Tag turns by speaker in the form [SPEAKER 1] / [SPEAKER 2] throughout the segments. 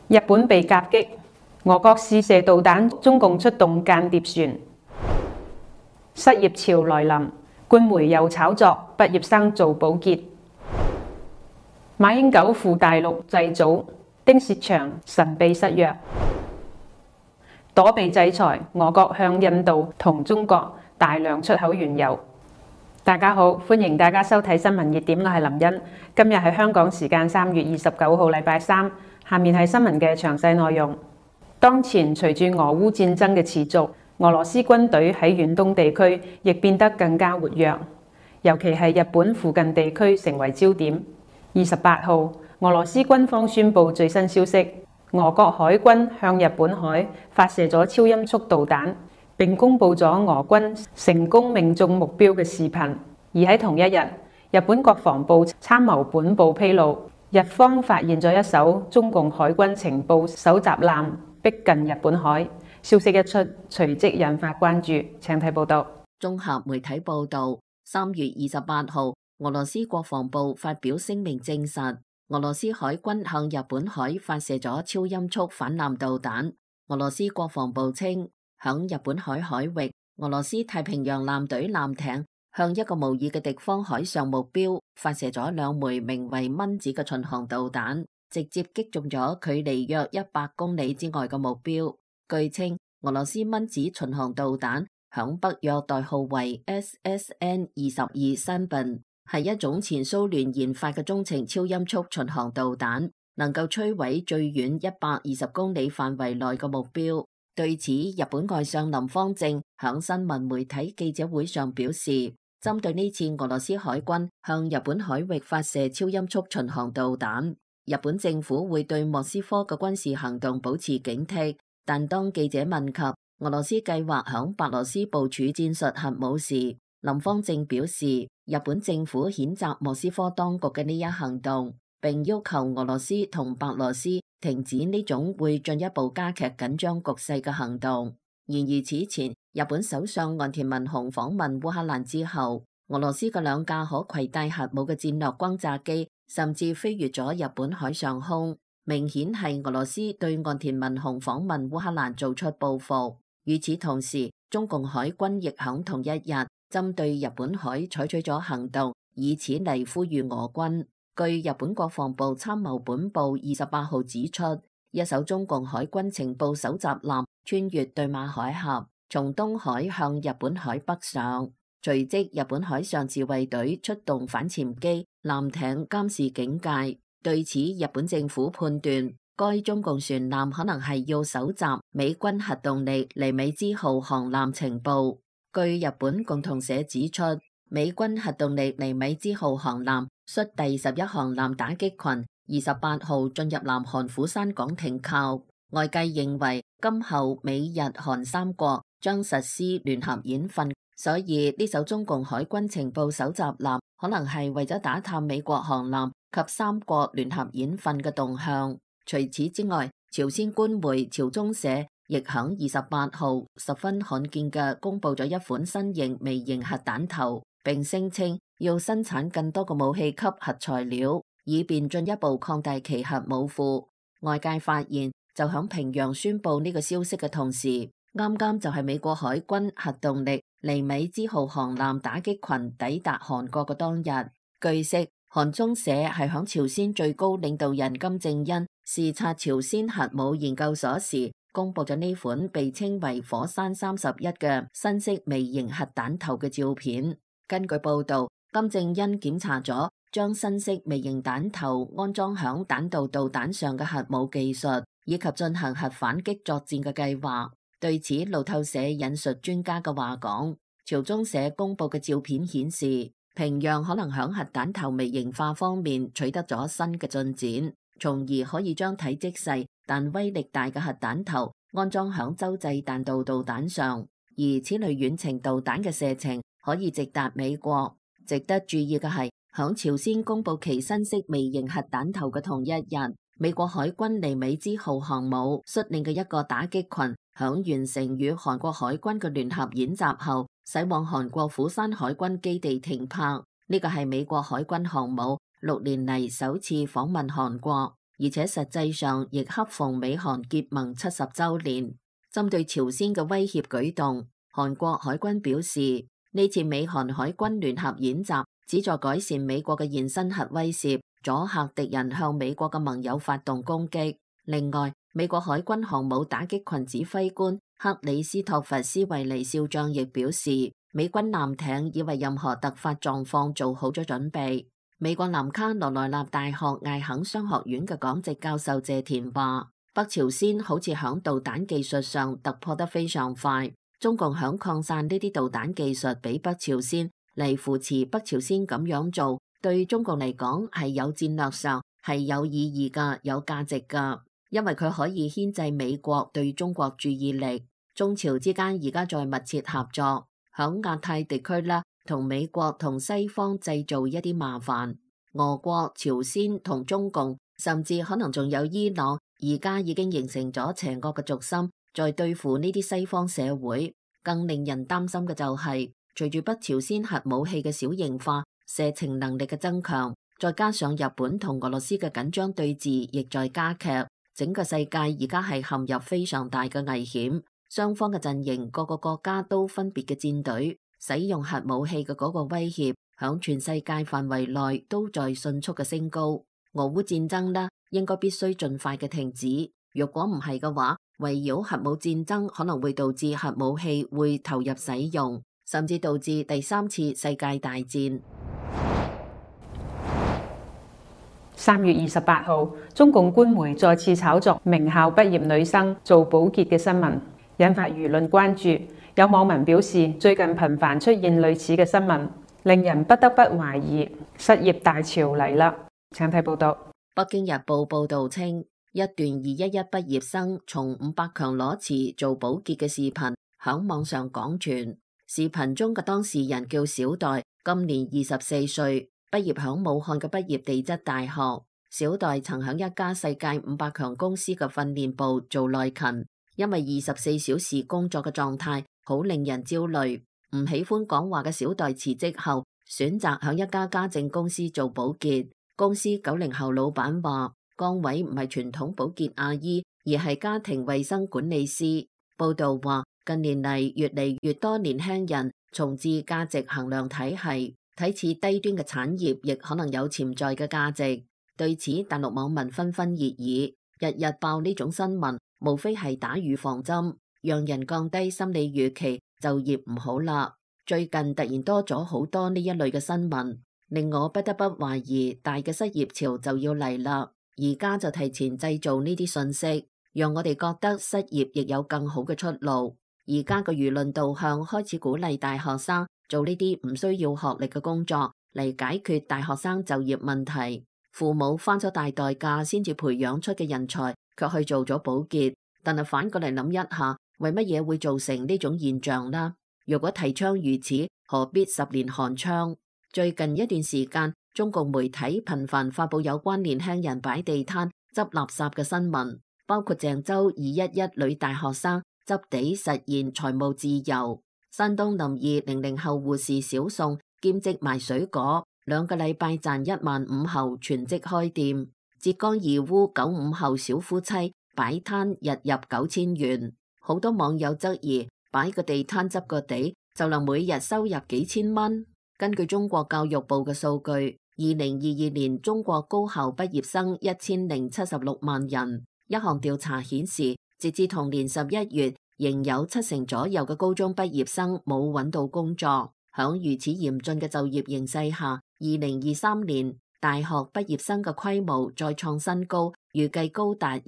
[SPEAKER 1] 日本被夾擊，俄國試射導彈，中共出動間諜船。失業潮來臨，官媒又炒作畢業生做保潔。馬英九赴大陸祭祖，丁薛祥神秘失約。躲避制裁，俄國向印度同中國大量出口原油。大家好，歡迎大家收睇新聞熱點，我係林茵。今日係香港時間3月29號，禮拜三。下面係新聞嘅詳細內容。當前隨住俄烏戰爭嘅持續，俄羅斯軍隊喺遠東地區亦變得更加活躍，尤其係日本附近地區成為焦點。28號，俄羅斯軍方宣布最新消息，俄國海軍向日本海發射咗超音速導彈，並公布咗俄軍成功命中目標嘅視頻。而喺同一日，日本國防部參謀本部披露，日方發現咗一艘中共海軍情報搜集艦逼近日本海。消息一出，隨即引發關注。請睇報道。
[SPEAKER 2] 綜合媒體報道，3月28號，俄羅斯國防部發表聲明證實，俄羅斯海軍向日本海發射咗超音速反艦導彈。俄羅斯國防部稱，響日本海海域，俄羅斯太平洋艦隊艦艇向一個模擬嘅敵方海上目標發射咗2枚名為蚊子嘅巡航導彈，直接擊中咗距離約100公里之外嘅目標。據稱，俄羅斯蚊子巡航導彈響北約代號為 SSN-22 Sunbun，係一種前蘇聯研發嘅中程超音速巡航導彈，能夠摧毀最遠120公里範圍內嘅目標。對此，日本外相林芳正響新聞媒體記者會上表示，針對呢次俄羅斯海軍向日本海域發射超音速巡航導彈，日本政府會對莫斯科嘅軍事行動保持警惕。但當記者問及俄羅斯計劃響白羅斯部署戰術核武時，林芳正表示，日本政府譴責莫斯科當局嘅呢一行動，並要求俄羅斯同白羅斯停止呢種會進一步加劇緊張局勢嘅行動。然而此前，日本首相岸田文雄訪問烏克蘭之後，俄羅斯嘅2架可攜帶核武嘅戰略轟炸機甚至飛越咗日本海上空，明顯係俄羅斯對岸田文雄訪問烏克蘭做出報復。與此同時，中共海軍亦響同一日針對日本海採取咗行動，以此嚟呼籲俄軍。據日本國防部參謀本部28號指出，一艘中共海軍情報搜集艦穿越對馬海峽，從東海向日本海北上。隨即，日本海上自衛隊出動反潛機、艦艇監視警戒。對此，日本政府判斷，該中共船艦可能係要搜集美軍核動力尼米茲號航艦情報。據日本共同社指出，美軍核動力尼米茲號航艦率第11航艦打擊群28號進入南韓釜山港停靠。外界認為，今後美日韓3國將實施聯合演訓，所以呢艘中共海軍情報搜集艦可能係為咗打探美國航艦及3國聯合演訓嘅動向。除此之外，朝鮮官媒朝中社亦響28號十分罕見嘅公布咗一款新型微型核彈頭，並聲稱要生產更多嘅武器級核材料，以便進一步擴大其核武庫。外界發現，就響平壤宣布呢個消息嘅同時，啱啱就係美國海軍核動力尼米茲號航艦打擊群抵達韓國嘅當日。據悉，韓中社係響朝鮮最高領導人金正恩視察朝鮮核武研究所時，公布咗呢款被稱為火山31嘅新式微型核彈頭嘅照片。根據報道，金正恩檢查咗將新式微型彈頭安裝響彈道導彈上嘅核武技術，以及進行核反擊作戰嘅計劃。對此，路透社引述專家嘅話講，朝中社公布嘅照片顯示，平壤可能響核彈頭微型化方面取得咗新嘅進展，從而可以將體積細但威力大嘅核彈頭安裝響洲際彈道導彈上，而此類遠程導彈嘅射程可以直達美國。值得注意嘅係，響朝鮮公布其新式微型核彈頭嘅同一日，美國海軍尼米茲號航母率領嘅一個打擊群響完成與韓國海軍嘅聯合演習後，駛往韓國釜山海軍基地停泊。呢個係美國海軍航母6年嚟首次訪問韓國。 而且實際上亦恰逢美韓結盟70週年。針對朝鮮嘅威脅舉動，韓國海軍表示，呢次美韓海軍聯合演習旨在改善美國嘅現身核威懾，阻嚇敵人向美國嘅盟友發動攻擊。另外，美國海軍航母打擊群指揮官克里斯托弗斯維尼少將亦表示，美軍艦艇已為任何突發狀況做好咗準備。美國南卡羅來納大學艾肯商學院嘅講席教授謝田話，北朝鮮好似響導彈技術上突破得非常快，中共響擴散呢啲導彈技術俾北朝鮮嚟扶持北朝鮮咁樣做，對中共嚟講係有戰略上係有意義㗎，有價值㗎，因為佢可以牽制美國對中國注意力。中朝之間而家在密切合作，響亞太地區啦，同美國同西方製造一啲麻煩。俄國、朝鮮同中共，甚至可能仲有伊朗，而家已經形成咗邪惡嘅軸心，在對付呢啲西方社會。更令人擔心嘅就係，隨住北朝鮮核武器嘅小型化、射程能力嘅增強，再加上日本同俄羅斯嘅緊張對峙亦在加劇，整個世界而家係陷入非常大嘅危險。雙方嘅陣營，各個國家都分別嘅戰隊使用核武器嘅嗰個威脅，響全世界範圍內都在迅速嘅升高。俄烏戰爭呢，應該必須盡快嘅停止。如果唔係嘅話，圍繞核武戰爭可能會導致核武器會投入使用，甚至導致第3次世界大戰。
[SPEAKER 1] 3月28號，中共官媒再次炒作名校畢業女生做保潔嘅新聞，引發輿論關注。有網民表示，最近頻繁出現類似嘅新聞，令人不得不懷疑失業大潮嚟啦。請睇報道。
[SPEAKER 2] 北京日報報道稱，一段211畢業生從500強裸辭做保潔嘅視頻響網上廣傳。視頻中嘅當事人叫小代，今年24歲，畢業響武漢嘅畢業地質大學。小代曾響一家世界500強公司嘅訓練部做內勤，因為24小時工作嘅狀態好令人焦慮，唔喜歡講話嘅小代辭職後，選擇響一家家政公司做保潔。公司90後老闆話，崗位唔係傳統保潔阿姨，而係家庭衛生管理師。報道話，近年嚟越嚟越多年輕人重置價值衡量體系，睇似低端嘅產業亦可能有潛在嘅價值。對此，大陸網民紛紛熱議，日日爆呢種新聞，無非係打預防針，讓人降低心理預期，就業唔好啦。最近突然多咗好多呢一類嘅新聞，令我不得不懷疑大嘅失業潮就要嚟啦。而家就提前製造呢啲信息，讓我哋覺得失業亦有更好嘅出路。而家個輿論導向開始鼓勵大學生做呢啲唔需要學歷嘅工作，嚟解決大學生就業問題。父母花咗大代價先至培養出嘅人才，卻去做咗保潔。但係反過嚟諗一下，為乜嘢會造成呢種現象呢？如果提倡如此，何必10年寒窗？最近一段時間，中共媒體頻繁發布有關年輕人擺地攤、執垃圾嘅新聞，包括鄭州211女大學生執地實現財務自由，山東臨沂00後護士小宋兼職賣水果，2個禮拜賺15000後全職開店。浙江義烏95後小夫妻擺攤日入9000元。好多網友質疑，擺個地攤執個地就能每日收入幾千蚊。根據中國教育部嘅數據，2022年中國高校畢業生1076萬人。一項調查顯示，截至同年11月，仍有70%左右嘅高中畢業生冇揾到工作。響如此嚴峻嘅就業形勢下，2023年大學畢業生嘅規模再創新高，預計高達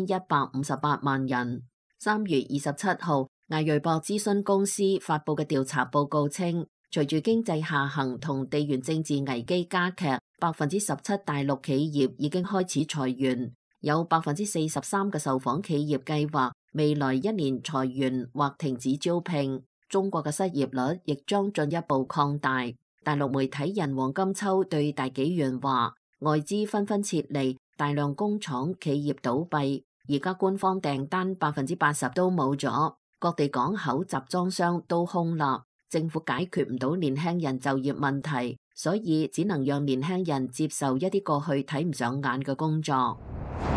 [SPEAKER 2] 1158萬人。3月27號，艾瑞博諮詢公司發布嘅調查報告稱，隨住經濟下行同地緣政治危機加劇，17%大陸企業已經開始裁員，有43%嘅受訪企業計劃未來1年裁員或停止招聘。中國嘅失業率亦將進一步擴大。大陸媒體人黃金秋對大紀元話，外資紛紛撤離，大量工廠企業倒閉，而家官方訂單80%都冇咗，各地港口集裝箱都空啦。政府解決唔到年輕人就業問題，所以只能讓年輕人接受一啲過去睇唔上眼嘅工作。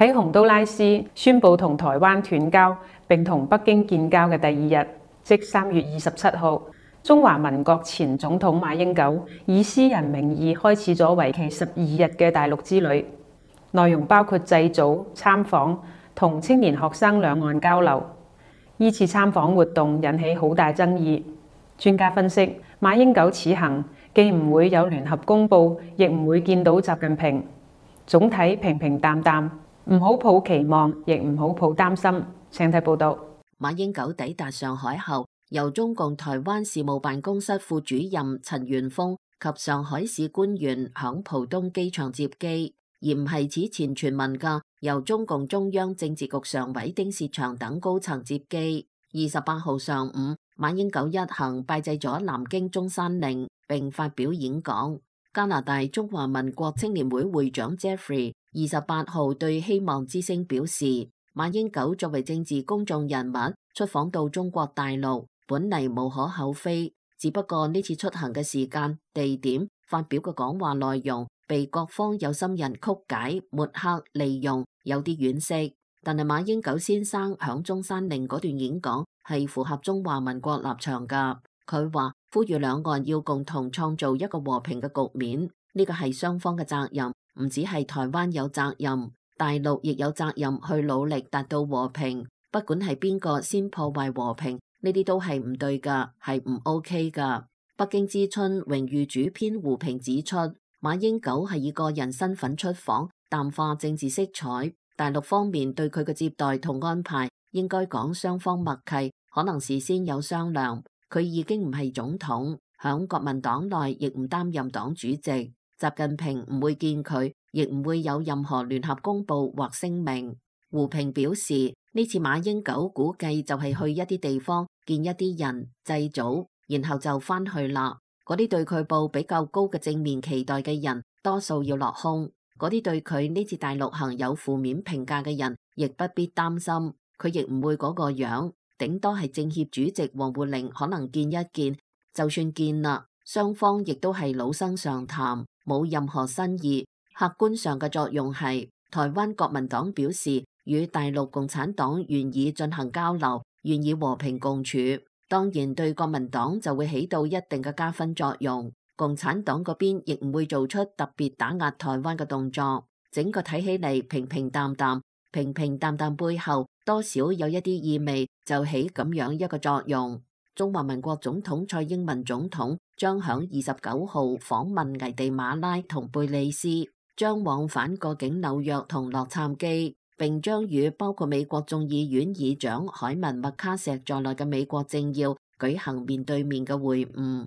[SPEAKER 1] 喺洪都拉斯宣布同台灣斷交並同北京建交嘅第二日，即3月27號，中華民國前總統馬英九以私人名義開始咗為期12日嘅大陸之旅，內容包括祭祖、參訪同青年學生兩岸交流。依次參訪活動引起好大爭議。專家分析，馬英九此行既唔會有聯合公報，亦唔會見到習近平，總體平平淡淡。唔好抱期望，亦唔好抱擔心。請睇報道。
[SPEAKER 2] 馬英九抵達上海後，由中共台灣事務辦公室副主任陳元峰及上海市官員響浦東機場接機，而唔係此前傳聞嘅由中共中央政治局常委丁薛祥等高層接機。28號上午，馬英九一行拜祭咗南京中山陵，並發表演講。加拿大中華民國青年會會長 Jeffrey 28號對希望之聲表示，馬英九作為政治公眾人物出訪到中國大陸，本嚟無可厚非，只不過呢次出行嘅時間、地點、發表嘅講話內容被各方有心人曲解、抹黑、利用，有啲惋惜。但係馬英九先生響中山陵嗰段演講係符合中華民國立場㗎。佢話呼籲兩岸要共同創造一個和平嘅局面，呢個係雙方嘅責任，唔只係台灣有責任，大陸亦有責任去努力達到和平。不管係邊個先破壞和平，呢啲都係唔對㗎，係唔 OK 㗎。北京之春榮譽主編胡平指出，馬英九係以個人身份出訪，淡化政治色彩。大陸方面對佢嘅接待同安排，應該講雙方默契，可能事先有商量。佢已經唔係總統，響國民黨內亦唔擔任黨主席。習近平唔會見佢，亦唔會有任何聯合公報或聲明。胡平表示，呢次馬英九估計就係去一啲地方見一啲人祭祖，然後就返去啦。嗰啲對佢抱比較高嘅正面期待嘅人，多數要落空。嗰啲對佢呢次大陸行有負面評價嘅人，亦不必擔心，佢亦唔會嗰個樣。頂多係政協主席王滬寧可能見一見，就算見啦，雙方亦都係老生常談，冇任何新意。客觀上嘅作用係，台灣國民黨表示與大陸共產黨願意進行交流，願意和平共處，當然對國民黨就會起到一定嘅加分作用。共產黨嗰邊亦唔會做出特別打壓台灣嘅動作，整個睇起嚟平平淡淡。平平淡淡背後多少有一啲意味，就起咁樣一個作用。中華民國總統蔡英文總統將響29號訪問危地馬拉同貝里斯，將往返過境紐約同洛杉磯，並將與包括美國眾議院議長凱文麥卡錫在內嘅美國政要舉行面對面嘅會晤。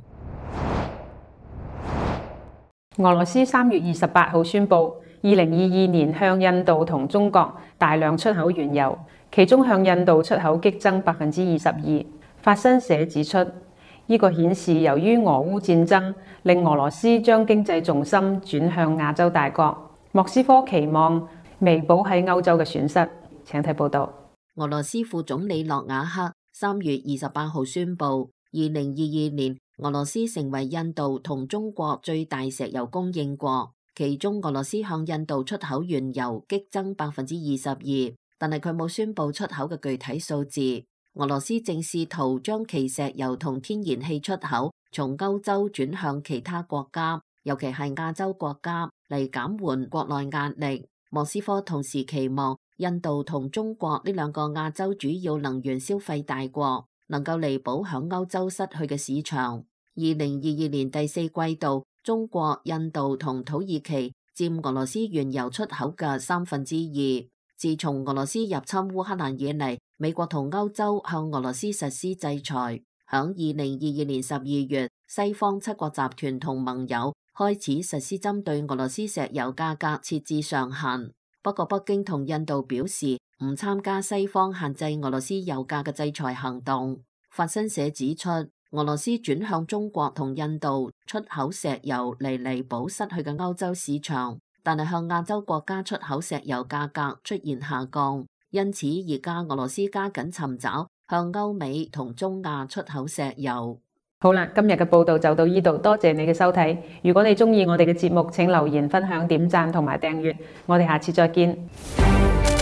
[SPEAKER 1] 俄羅斯3月28號宣布，2022年向印度同中國大量出口原油，其中向印度出口激增22%。法新社指出，呢個顯示由於俄烏戰爭，令俄羅斯將經濟重心轉向亞洲大國。莫斯科期望彌補喺歐洲嘅損失。請睇報道。
[SPEAKER 2] 俄羅斯副總理諾瓦克3月28號宣布，2022年俄羅斯成為印度同中國最大石油供應國，其中俄羅斯向印度出口原油激增22%，但係佢冇宣布出口嘅具體數字。俄羅斯正試圖將其石油同天然氣出口從歐洲轉向其他國家，尤其係亞洲國家，嚟減緩國內壓力。莫斯科同時期望印度同中國呢兩個亞洲主要能源消費大國能夠彌補響歐洲失去嘅市場。2022年第四季度，中國、印度同土耳其佔俄羅斯原油出口嘅2/3。自從俄羅斯入侵烏克蘭以嚟，美國同歐洲向俄羅斯實施制裁。響2022年12月，西方7國集團同盟友開始實施針對俄羅斯石油價格設置上限。不過北京同印度表示唔參加西方限制俄羅斯油價嘅制裁行動。法新社指出，俄羅斯轉向中國同印度出口石油嚟彌補失去嘅歐洲市場，但係向亞洲國家出口石油價格出現下降，因此而家俄羅斯加緊尋找向歐美同中亞出口石油。
[SPEAKER 1] 好啦，今日嘅報道就到呢度，多謝你嘅收睇。如果你鍾意我哋嘅節目，請留言、分享、點讚同埋訂閱。我哋下次再見。